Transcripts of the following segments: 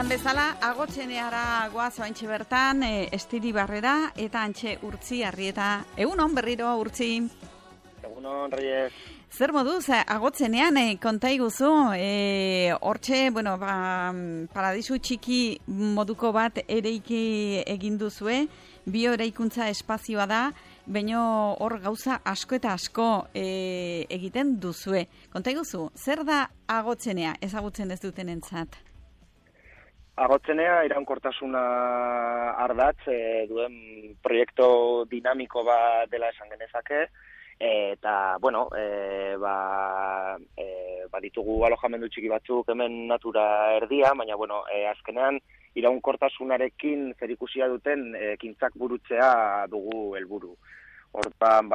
Esan bezala, agotzeneara goaz oaintxe bertan, Estiri Barrera eta Antxe Urtzi Arrieta. Egunon berriro, Urtzi. Egunon, Reyes. Zer moduz, agotzenean, konta iguzu, hortxe, paradisu txiki moduko bat ereiki egin duzue, bio eraikuntza espazioa da, baino hor gauza asko eta asko egiten duzue. Konta iguzu, zer da agotzenea ezagutzen ez duten entzat? Agotzenea iraunkortasuna ardatz duen proiektu dinamiko bat dela esan genezake, eta, ditugu alojamendu txiki batzuk hemen natura erdia, baina, azkenean iraunkortasunarekin zerikusia duten ekintzak burutzea dugu helburu. Hortan,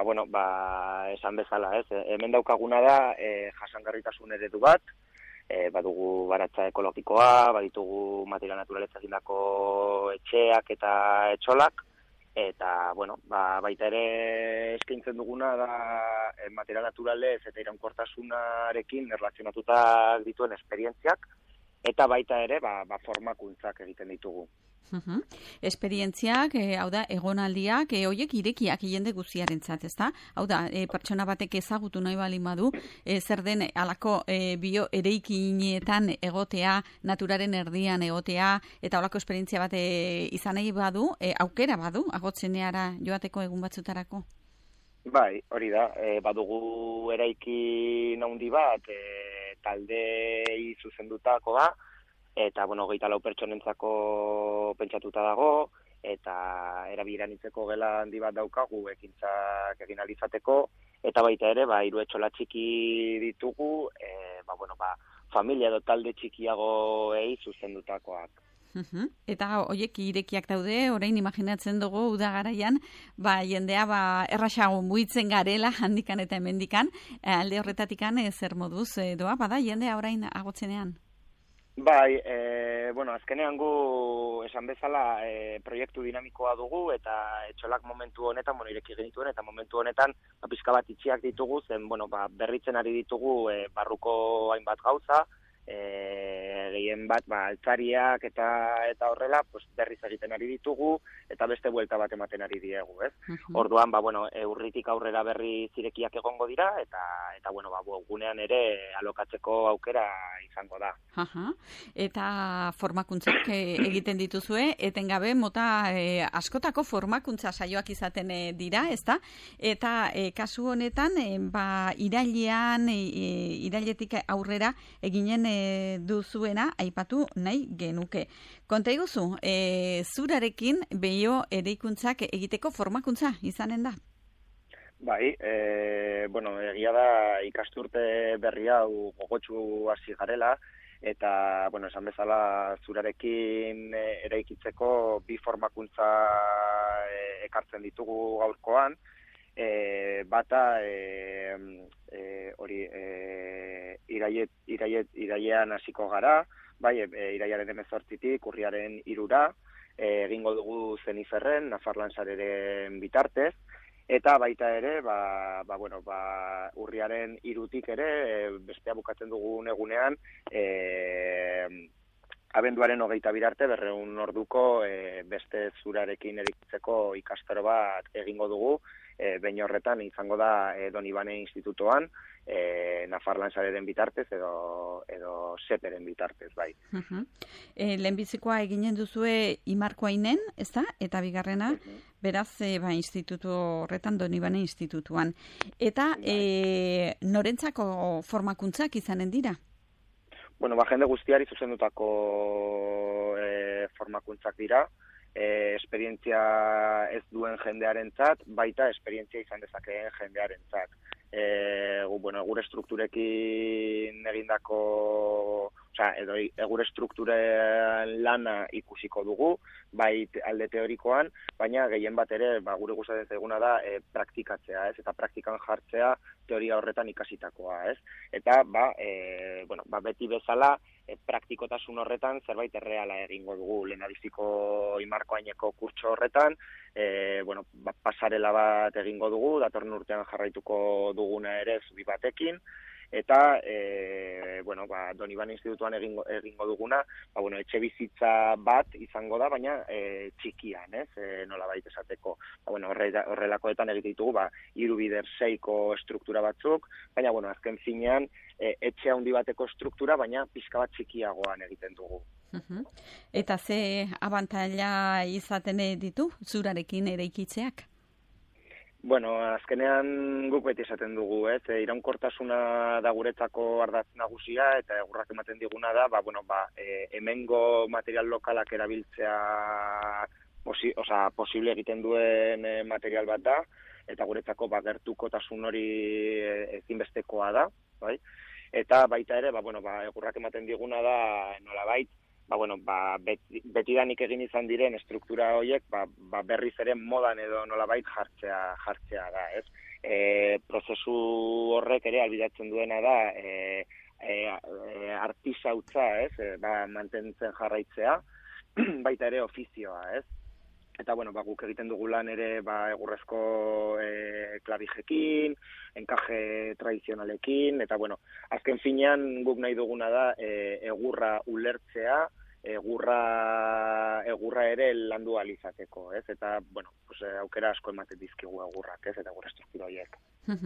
esan bezala, ez? Hemen daukaguna da jasangarritasun eredu bat, badugu baratza ekologikoa, baditugu material naturaleza egindako etxeak eta etxolak, eta, baita ere eskaintzen duguna da material naturalez eta iraunkortasunarekin erlazionatuta dituen esperientziak, eta baita ere formakuntzak egiten ditugu. Esperientziak, hau da, egonaldiak, horiek irekiak jende guztiarentzat, ezta? Hau da, pertsona batek ezagutu nahi baldin badu, zer den halako bio ereikinetan egotea, naturaren erdian egotea, eta halako esperientzia bat izan nahi badu, aukera badu, agotzeneara joateko egun batzutarako? Bai, hori da, badugu eraikin handi bat, taldei zuzendutako da, eta, 24 pertsonentzako pentsatuta dago, eta erabilanitzeko gela handi bat daukagu ekintzak egin ahal izateko, eta baita ere, 3 etxola txiki ditugu, familia edo talde txikiagoei zuzendutakoak. Eta horiek irekiak daude, orain imaginatzen dugu uda garaian, jendea erraxago muitzen garela handikan eta hemendikan, alde horretatikan zer moduz doa, bada jendea orain agotzenean? Bai, azkenean gu esan bezala proiektu dinamikoa dugu eta etxolak momentu honetan, ireki genituen eta momentu honetan pizka bat itxiak ditugu, zen berritzen ari ditugu barruko hainbat gauza, gehien bat altzariak eta horrela berriz egiten ari ditugu eta beste buelta bat ematen ari diegu, ez? Orduan, urritik aurrera berri zirekiak egongo dira eta gunean ere alokatzeko aukera izango da. Eta formakuntzak egiten dituzue, etengabe mota askotako formakuntza saioak izaten dira, ezta? Eta kasu honetan, irailetik aurrera eginen duzuena aipatu nahi genuke. Konta iguzu, zurarekin bio eraikuntzak egiteko formakuntza izanen da? Bai, egia da ikasturte berri hau gogotsu hasi garela, eta, esan bezala zurarekin eraikitzeko 2 formakuntza ekartzen ditugu gaurkoan, bata irailean hasiko gara, irailaren 18tik urriaren 3ra, egingo dugu Zeniferren, Nafarlan sareren bitartez, eta baita ere, urriaren 3tik ere, bestea bukatzen dugun egunean, abenduaren 22 arte 200 orduko beste zurarekin eraikitzeko ikastaro bat egingo dugu, behin horretan izango da Donibane Institutoan, Nafarlan sareren bitartez edo Seperen bitartez, bai. Lehenbizikoa eginen duzue Imarkoainen, ezta? Eta bigarrena, beraz, institutu horretan Donibane Institutuan. Eta norentzako formakuntzak izanen dira? Jende guztiari zuzendutako formakuntzak dira, esperientzia ez duen jendearentzat, baita esperientzia izan dezakeen jendearentzat. Gure strukturekin egindako, gure strukturen lana ikusiko dugu, bai alde teorikoan, baina gehien bat ere, gure gustatzen zaiguna da praktikatzea, ez? Eta praktikan jartzea teoria horretan ikasitakoa, ez? Eta, beti bezala, praktikotasun horretan zerbait erreala egingo dugu. Lehendabiziko Imarkoaineko kurtso horretan, pasarela bat egingo dugu, datorren urtean jarraituko duguna ere zubi batekin, eta Don Iban Institutuan egingo duguna, etxe bizitza bat izango da, baina txikian, nolabait esateko. Horrelakoetan egite ditugu 3x6ko estruktura batzuk, baina azken finean etxe handi bateko estruktura, baina pixka bat txikiagoan egiten dugu. Eta ze abantaila izaten ditu zurarekin eraikitzeak? Azkenean guk beti esaten dugu, iraunkortasuna da guretzako ardatz nagusia, eta egurrak ematen diguna da, hemengo material lokalak erabiltzea posible egiten duen material bat da, eta guretzako gertukotasun hori ezinbestekoa da, bai? Eta baita ere, egurrak ematen diguna da, nolabait, betidanik egin izan diren estruktura horiek, berriz ere modan edo nolabait jartzea da, ez? Prozesu horrek ere albidatzen duena da, artisautza, ez? Mantentzen jarraitzea, baita ere ofizioa, ez? Eta, guk egiten dugu lan ere egurrezko klabijekin, enkaje tradizionalekin, eta, azken finean guk nahi duguna da egurra ulertzea, egurra ere landu alizateko, ez? Eta, aukera asko ematen dizkigu egurrak, ez? Eta gure estruktura horiek.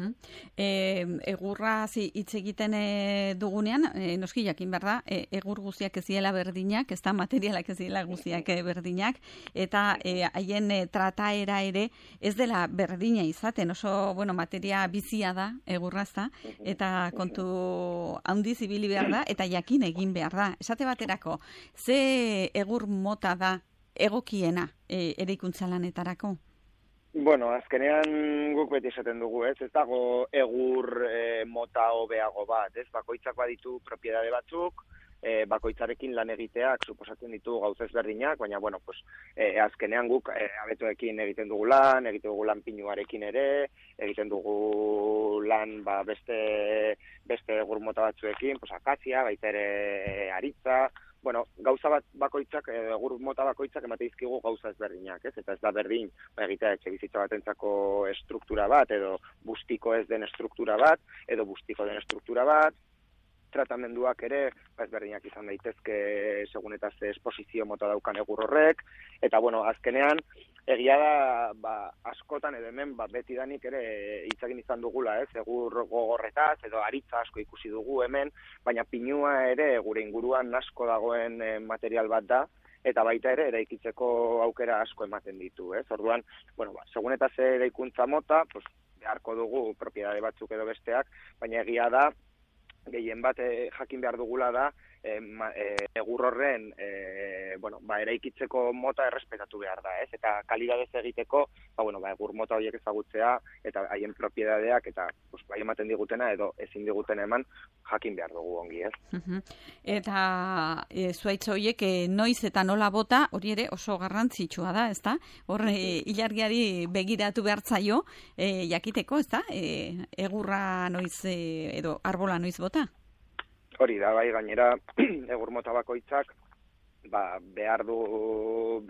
Egurra hitz egiten dugunean, noski jakin behar da, egur guztiak ez diela berdinak, ez da materialak ez diela guztiak berdinak, eta haien trataera ere ez dela berdina izaten, oso materia bizia da egurra, ez da, eta kontu handiz ibili behar da, eta jakin egin behar da. Esate baterako, ze egur mota da egokiena eraikuntza lanetarako? Azkenean guk beti esaten dugu, ez dago egur mota hobeago bat, ez? Bakoitzak baditu propiedade batzuk, bakoitzarekin lan egiteak suposatzen ditu gauza ezberdinak, baina, azkenean guk abetoekin egiten dugu lan pinuarekin ere, egiten dugu lan beste egur mota batzuekin, akazia, baita ere aritza, gauza bakoitzak, egur mota bakoitzak emate dizkigu gauza ezberdinak, ez? Eta ez da berdin, egitea etxe bizitza batentzako estruktura bat, edo bustiko ez den estruktura bat, edo bustiko den estruktura bat, tratamenduak ere, ezberdinak izan daitezke segun eta ze esposizio mota daukan egur horrek, eta, azkenean, egia da, askotan edo hemen, betidanik ere hitz egin izan dugula, ez? Egur gogorretaz, edo aritza asko ikusi dugu hemen, baina pinua ere gure inguruan asko dagoen material bat da, eta baita ere eraikitzeko aukera asko ematen ditu, ez? Orduan, segun eta ze eraikuntza mota, beharko dugu propiedade batzuk edo besteak, baina egia da, gehien bat jakin behar dugula da, egur horren eraikitzeko mota errespetatu behar da, ez? Eta kalidadez egiteko, egur mota horiek ezagutzea, eta haien propiedadeak, eta bai ematen digutena, edo ezin diguten eman, jakin behar dugu ongi, ez? Eta zuaitz horiek noiz eta nola bota, hori ere oso garrantzitsua da, ez da? Hor, ilargiari begiratu behar zaio, jakiteko, ez da? Egurra noiz, edo arbola noiz bota? Hori da, bai, gainera, egur mota bakoitzak, behar du,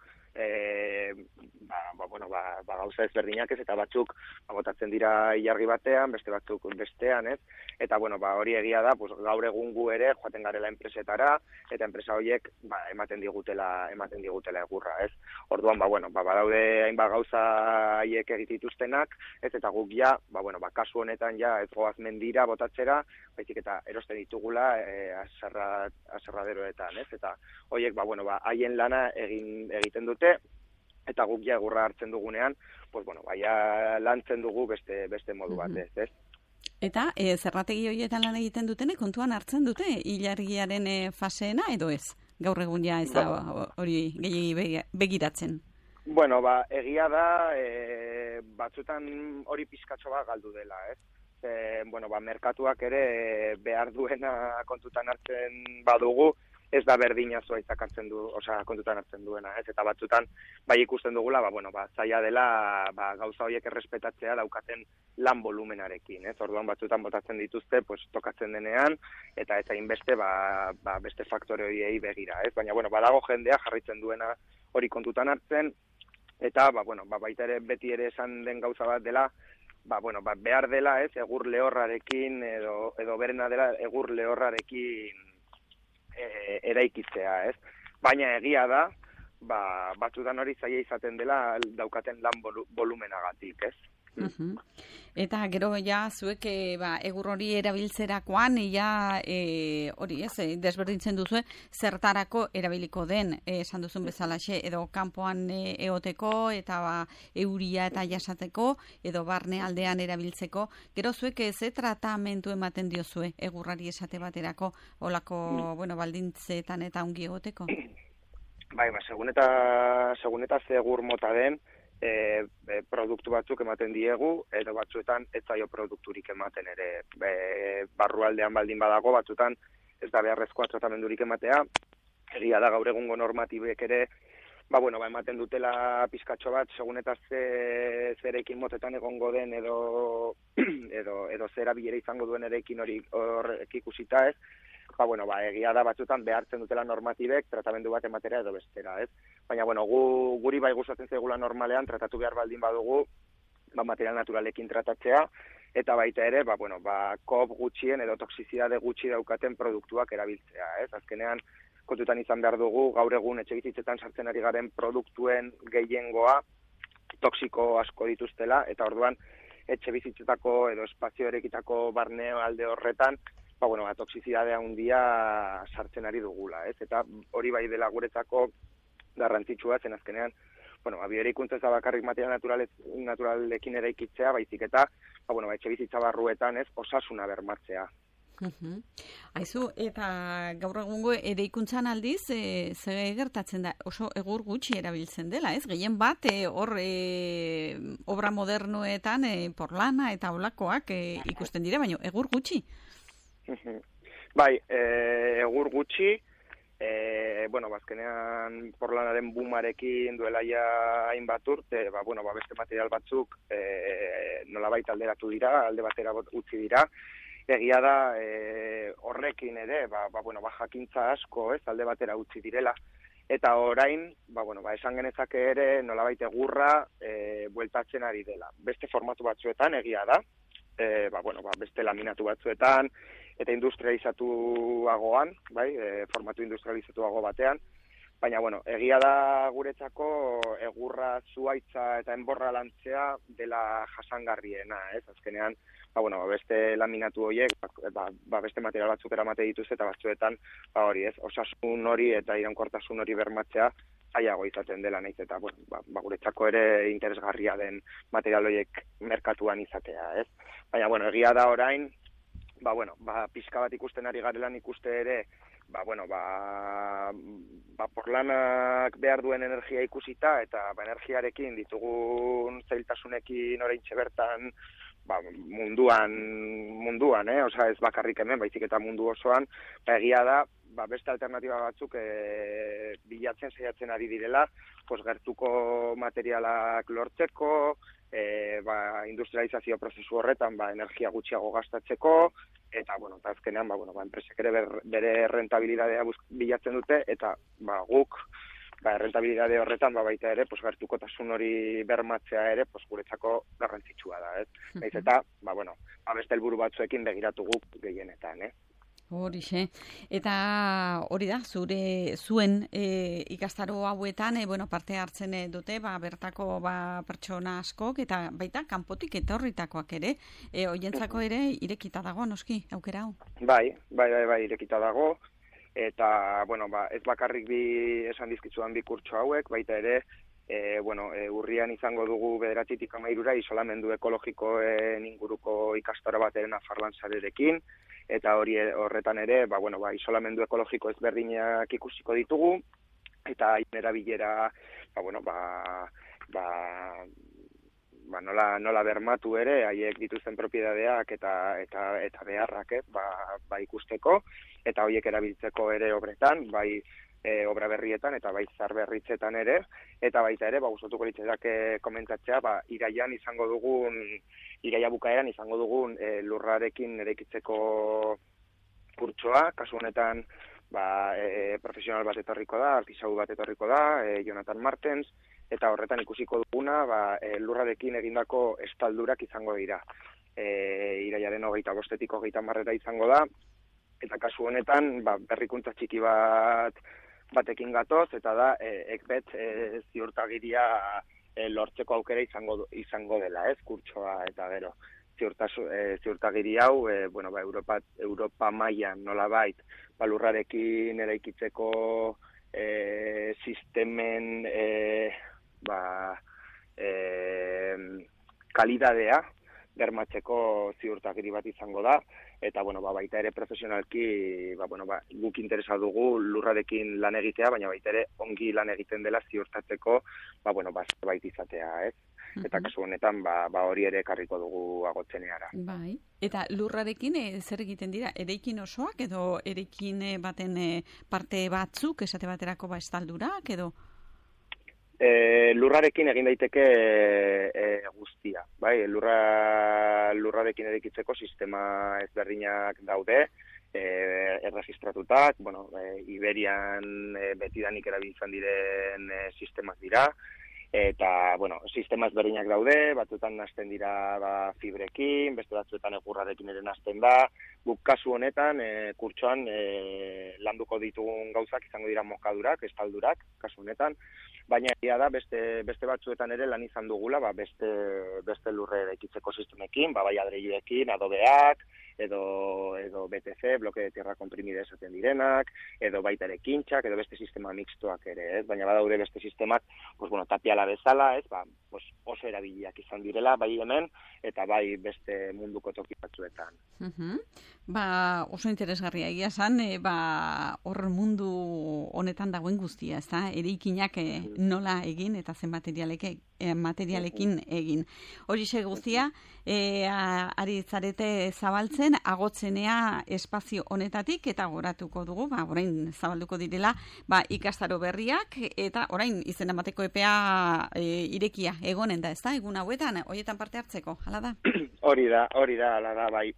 gauza ezberdinak ez, eta batzuk botatzen dira ilargi batean, beste batzuk bestean, ez? Eta, hori egia da, gaur egun gu ere joaten garela enpresetara, eta enpresa horiek ematen digutela egurra, ez? Orduan, badaude hainbat gauza haiek egitituztenak, ez? Eta guk ja, kasu honetan ja, ez goaz mendira botatzera, baizik eta erosten ditugula aserraderoetan, ez? Eta horiek, haien lana egiten dute, eta guk ja egurra hartzen dugunean, lantzen dugu beste modu batez, ez? Eta zerrategi horietan lan egiten dutene, kontuan hartzen dute ilargiaren faseena edo ez? Gaur egun ja ez da hori gehiagi begiratzen? Egia da, batzutan hori pizkatxo bat galdu dela, ez? Merkatuak ere behar duena kontutan hartzen badugu, ez da berdina zuaitzak kontutan hartzen duena, ez? Eta batzutan, ikusten dugula, zaila dela, gauza horiek errespetatzea daukaten lan volumenarekin, ez? Orduan batzutan botatzen dituzte, tokatzen denean, eta ez hainbeste, beste faktore horiei begira, ez? Baina, badago jendea jarraitzen duena hori kontutan hartzen, eta, baita ere beti ere esan den gauza bat dela, behar dela, ez, egur lehorrarekin edo berena dela egur lehorrarekin eraikitzea, ez? Baina egia da, batzutan hori zaila izaten dela daukaten lan volumenagatik, ez? Eta gero ja zuek egur hori erabiltzerakoan hori desberdintzen duzue zertarako erabiliko den esan duzun bezalaxe edo kanpoan eoteko eta euria eta jasateko edo barne aldean erabiltzeko. Gero zuek ze tratamendu ematen diozue egurrari esate baterako olako baldintzetan eta ongi egoteko? Segun eta ze egur mota den, produktu batzuk ematen diegu, edo batzuetan ez zaio produkturik ematen ere. Barrualdean baldin badago, batzuetan ez da beharrezkoa tratamendurik ematea. Egia da gaur egungo normatibek ere, ematen dutela pizkatxo bat, segun eta zerekin motetan egongo den edo zera bilera izango duen erekin horrek ikusita ez. Egia da batzutan behartzen dutela normatibek tratamendu bat ematera edo bestera, ez? Baina, guri bai gustatzen zaigula normalean tratatu behar baldin badugu, material naturalekin tratatzea, eta baita ere, kop gutxien edo toxizidade gutxi daukaten produktuak erabiltzea, ez? Azkenean, kontutan izan behar dugu, gaur egun etxebizitzetan sartzen ari garen produktuen gehiengoa toxiko asko dituztela, eta orduan etxebizitzetako edo espazio erekitako barneo alde horretan, toxizidade handia sartzen ari dugula, ez? Eta hori bai dela guretzako garrantzitsua zen azkenean, bioeraikuntza ez da bakarrik material naturalekin eraikitzea, baizik eta, etxebizitza barruetan, ez, osasuna bermatzea. Aizu, eta gaur egungo eraikuntzan aldiz, ze gertatzen da, oso egur gutxi erabiltzen dela, ez? Gehien bat, obra modernoetan, porlana eta olakoak ikusten dira, baina egur gutxi. Egur gutxi, azkenean porlanaren boomarekin duela ja hainbat urte, beste material batzuk nolabait alderatu dira, alde batera utzi dira. Egia da horrekin ere, jakintza asko, ez, alde batera utzi direla. Eta orain, esan genezake ere nolabait egurra bueltatzen ari dela. Beste formatu batzuetan egia da, beste laminatu batzuetan, eta industrializatuagoan, formatu industrializatuago batean, baina, egia da guretzako egurra zuaitza eta enborra lantzea dela jasangarriena, ez? Azkenean, beste laminatu horiek, beste material batzuk eramate dituz eta batzuetan, osasun hori eta iraunkortasun hori bermatzea zailago izaten dela, nahiz eta, guretzako ere interesgarria den material horiek merkatuan izatea, ez? Baina, egia da orain, pixka bat ikusten ari garelan ikuste ere, porlanak behar duen energia ikusita, eta energiarekin ditugun zailtasunekin oraintxe bertan, munduan, ez bakarrik hemen, baizik eta mundu osoan, egia da, beste alternatiba batzuk bilatzen saiatzen ari direla, gertuko materialak lortzeko, industrializazio prozesu horretan energia gutxiago gastatzeko, eta azkenean enpresek ere bere rentabilidadea bilatzen dute, eta guk rentabilidade horretan baita ere gertukotasun hori bermatzea ere guretzako garrantzitsua da, ez? Naiz eta beste helburu batzuekin begiratu guk gehienetan, Horixe. Eta hori da, zuen ikastaro hauetan, parte hartzen dute, bertako pertsona askok, eta baita kanpotik etorritakoak ere, hoientzako ere irekita dago, noski, aukera hau? Bai, irekita dago, eta, ez bakarrik esan dizkitzuan bi kurtso hauek, baita ere, urrian izango dugu 9-tik 13 isolamendu ekologikoen inguruko ikastaro bateren Nafarrantzarekin, eta horretan ere, isolamendu ekologiko ezberdinak ikusiko ditugu, eta haien erabilera, nola bermatu ere, haiek dituzten propiedadeak eta beharrak, ikusteko, eta horiek erabiltzeko ere obretan, obra berrietan eta zar berritzetan ere, eta baita ere, gustatuko litzaidake komentatzea, iraia bukaeran izango dugun lurrarekin eraikitzeko kurtsoa, kasu honetan profesional bat etorriko da, artisau bat etorriko da, Jonathan Martens, eta horretan ikusiko duguna lurrarekin egindako estaldurak izango dira. Irailaren 25-etik 30 izango da, eta kasu honetan berrikuntza txiki batekin gatoz, eta da ekbet ziurtagiria lortzeko aukera izango dela, kurtsoa eta gero. Ziurtagiri hau, Europa mailan nolabait, lurrarekin eraikitzeko sistemen kalidadea bermatzeko ziurtagiri bat izango da, eta baita ere profesionalki guk interesa dugu lurrarekin lan egitea, baina baita ere ongi lan egiten dela ziurtatzeko zerbait izatea, ez? Eta kasu honetan hori ere ekarriko dugu Agotzeneara. Bai. Eta lurrarekin zer egiten dira? Eraikin osoak edo eraikin baten parte batzuk esate baterako estaldurak edo? Lurrarekin egin daiteke guztia, bai? Lurrarekin eraikitzeko sistema ezberdinak daude, erregistratutak, Iberian betidanik erabiltzen diren sistemak dira, eta, sistema ezberdinak daude, batzuetan hasten dira fibrekin, beste batzuetan egurrarekin ere hasten da. Guk kasu honetan, kurtsoan landuko ditugun gauzak izango dira mokadurak, estaldurak, kasu honetan, baina egia da beste batzuetan ere lan izan dugula, beste lurre eraikitzeko sistemekin, bai adreiluekin, Adobeak, edo BTC, bloke de tierra comprimida esaten direnak, edo baita ere kintxak, edo beste sistema mixtoak ere, ez? Baina badaude beste sistemak, tapiala bezala, ez? Oso erabiliak izan direla, bai hemen, eta bai beste munduko toki batzuetan. Oso interesgarria egia esan, hor mundu honetan dagoen guztia, ez da? Eraikinak nola egin eta zen materialekin egin. Horixe guztia, ari zarete zabaltzen, Agotzenea espazio honetatik, eta goratuko dugu, orain zabalduko direla, ikastaro berriak, eta orain izen emateko epea irekia egonen da, ez da? Egun hauetan, horietan parte hartzeko, hala da? Hori da, hala da, bai.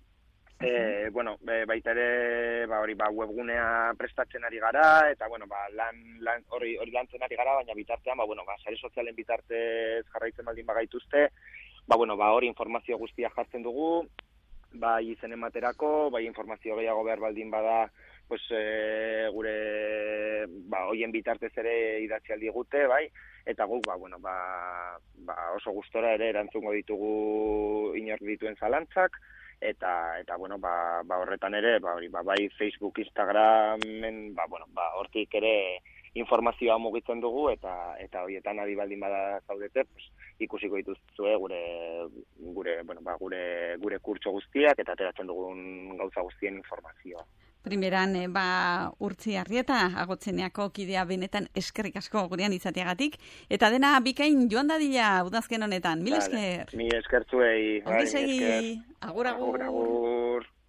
Baita ere, webgunea prestatzen ari gara, eta, hori lantzen ari gara, baina bitartean, sare sozialen bitartez jarraitzen baldin bagaituzte, hori informazio guztia jartzen dugu, bai izen ematerako, bai informazio gehiago behar baldin bada, gure, hoien bitartez ere idatzi aldigute, bai, eta guk, oso gustora ere erantzungo ditugu inor dituen zalantzak, eta horretan ere, bai Facebook, Instagramen, hortik ere informazioa mugitzen dugu, eta horietan adi baldin bada zaudete, ikusiko dituzue gure kurtso guztiak, eta ateratzen dugun gauza guztien informazioa. Primeran, Urtzi Arrieta, Agotzeneako kidea benetan eskerrik asko gurean izateagatik, eta dena bikain joan dadila udazken honetan. Mil esker. Mi eskertzuei. Ongi segi. Agur. Agur.